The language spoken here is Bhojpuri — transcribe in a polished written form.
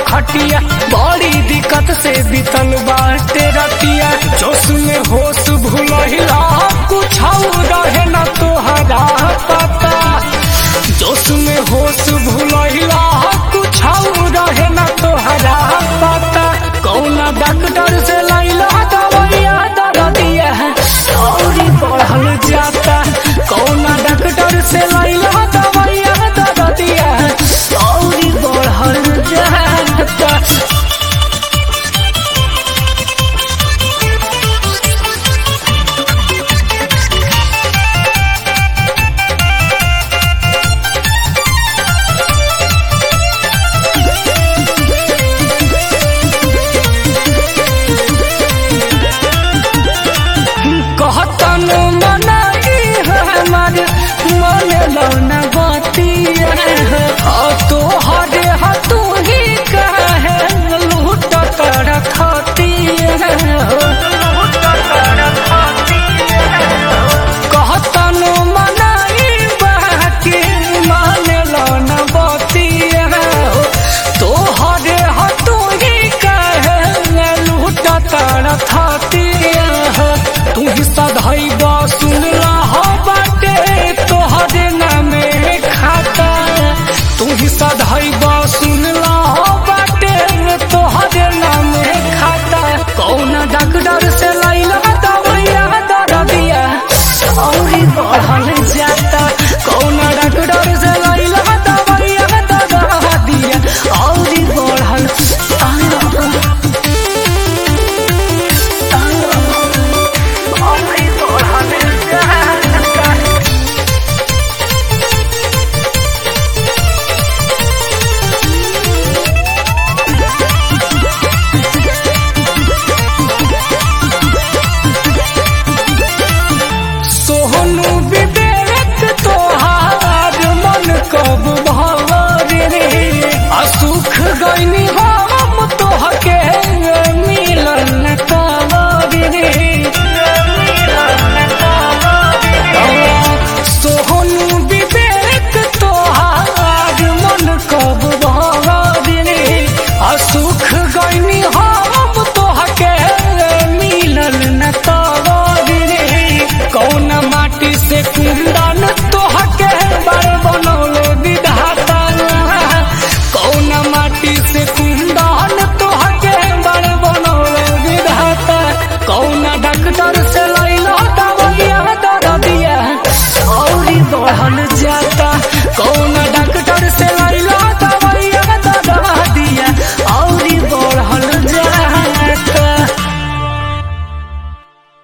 खटिया बड़ी दिक्कत से बीतल बाटे रतिया। जोश में होश भूलहिला कुछ रहे न तोहरा पता। जोश में होश भूलहिला कुछ रहे न तोहरा पता। कौना डॉक्टर से लैला दवाइया दर्दिया और बढ़ल जाता। कौना डॉक्टर से लैला दवाइया दर्दिया और बढ़ल जाता। कहतन मनाई हमार मन लौना बतिया। तोहरे तू ही कहे लूट कर खतिया। कहतन मनाई बाकी मन लौना बतिया। तोहरे तू ही कहे लूट कर खतिया। तू ही सधैब सुनला हो बाटे तोहरे नामे खाता। तू ही सधैब सुनला